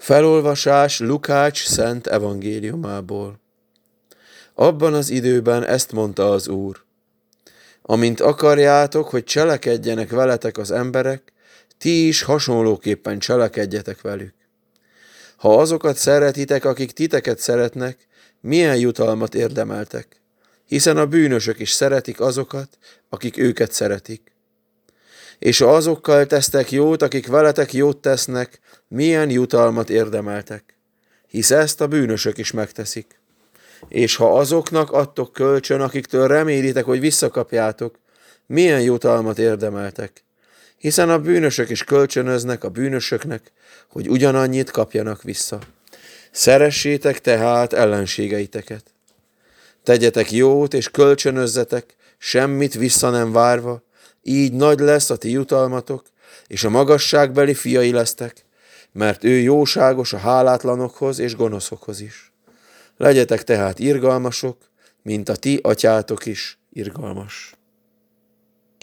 Felolvasás Lukács szent evangéliumából. Abban az időben ezt mondta az Úr: amint akarjátok, hogy cselekedjenek veletek az emberek, ti is hasonlóképpen cselekedjetek velük. Ha azokat szeretitek, akik titeket szeretnek, milyen jutalmat érdemeltek? Hiszen a bűnösök is szeretik azokat, akik őket szeretik. És ha azokkal tesztek jót, akik veletek jót tesznek, milyen jutalmat érdemeltek? Hisz ezt a bűnösök is megteszik. És ha azoknak adtok kölcsön, akiktől remélitek, hogy visszakapjátok, milyen jutalmat érdemeltek? Hiszen a bűnösök is kölcsönöznek a bűnösöknek, hogy ugyanannyit kapjanak vissza. Szeressétek tehát ellenségeiteket. Tegyetek jót és kölcsönözzetek, semmit vissza nem várva, így nagy lesz a ti jutalmatok, és a magasságbeli fiai lesztek, mert ő jóságos a hálátlanokhoz és gonoszokhoz is. Legyetek tehát irgalmasok, mint a ti atyátok is irgalmas.